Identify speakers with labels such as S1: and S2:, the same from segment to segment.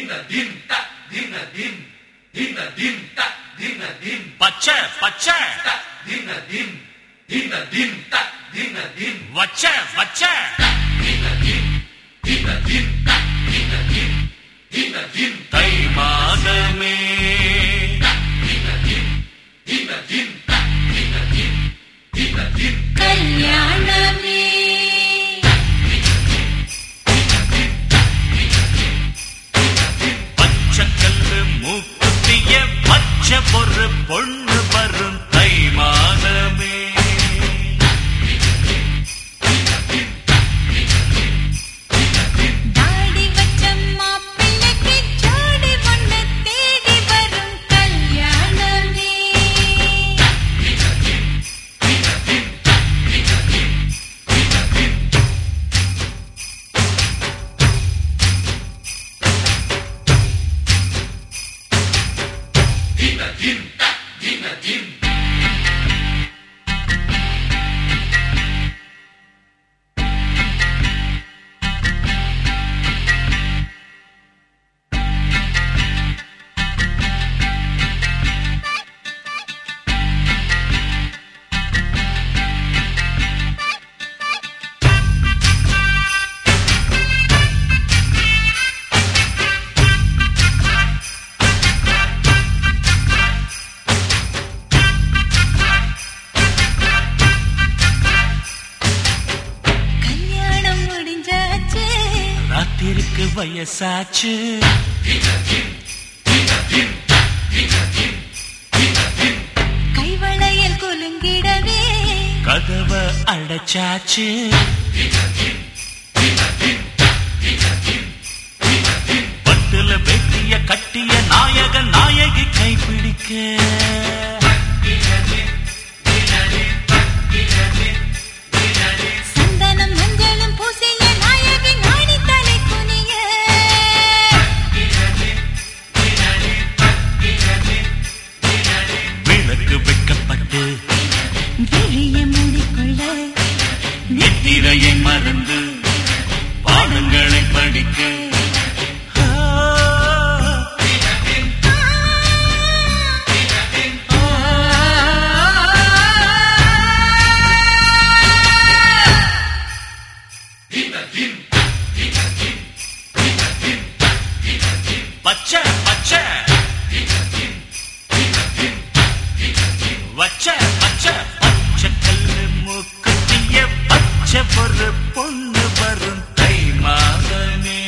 S1: பச்சை பச்சை வச்ச வச்ச தை மாதமே
S2: கல்யாணமே
S1: பச்சைக்கல்லு மூக்குத்திய பச்சை பொறு பொண்ணு வரும் தை மாதமே
S2: தாடி வச்ச மாப்பிள்ளைக்கு ஜோடி ஒண்ணு தேடி வரும் கல்யாணமே கல்யாணம் முடிஞ்சாச்சு
S1: ராத்திருக்கு வயசாச்சு
S2: கைவளையல் குலுங்கிடவே
S1: கதவை அடைச்சாச்சு பட்டுல வெட்டிய கட்டிய நாயக நாயகி கைப்பிடிக்க
S2: சந்தனம் மஞ்சளும் பூசிய நாயகி நாணி தலை குனிய
S1: விளக்கு வைக்கப்பட்டு
S2: விழிய மூடிக்கொள்ள
S1: நித்திரையை மறந்து பாடங்களை படிக்க பச்சை பச்சை வச்ச பச்சை பச்சை கல்லு மூக்குத்திய பச்சை பொறு பொண்ணு வரும் தை மாதமே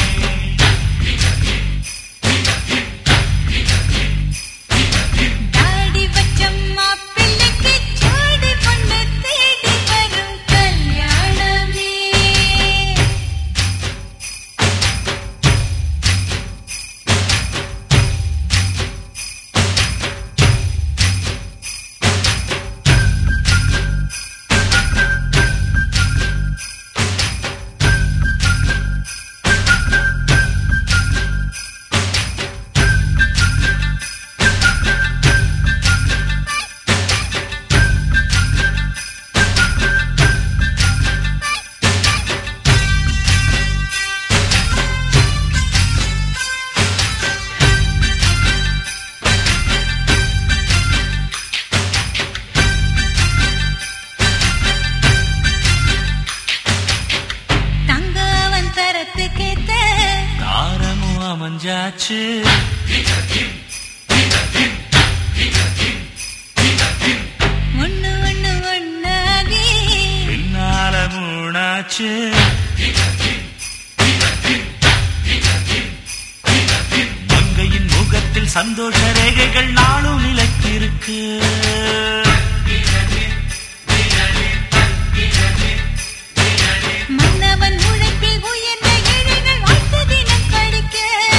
S2: தாடி வச்ச மாப்பிள்ளைக்கு ஜோடி ஒண்ணு தேடி வரும் கல்யாணமே தங்கவன் தரத்துக்கேத்த
S1: தாரமும் அமைஞ்சாச்சு
S2: ஒண்ணு ஒண்ணு ஒண்ணாகி
S1: பின்னால மூணாச்சு மங்கையின் முகத்தில் சந்தோஷ ரேகைகள் நாளும் நிலைத்திருக்கு
S2: மன்னவன் உழைப்பில் உயர்ந்த ஏழைகள் வாழ்த்து தினம் கழிக்க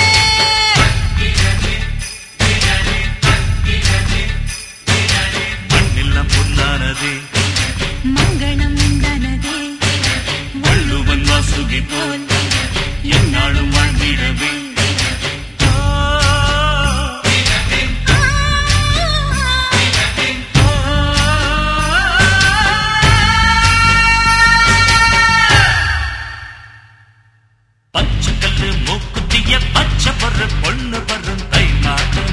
S1: மண்ணெல்லாம் பொன்னானதே
S2: மங்களம் உண்டானதே
S1: வள்ளுவன் வாசுகி போல் எந்நாளும் வாழ்ந்திடவே
S2: ஆ, ஆ, ஆ, ஆ.
S1: ஒரு பொண்ணு வரும் தை மாதம்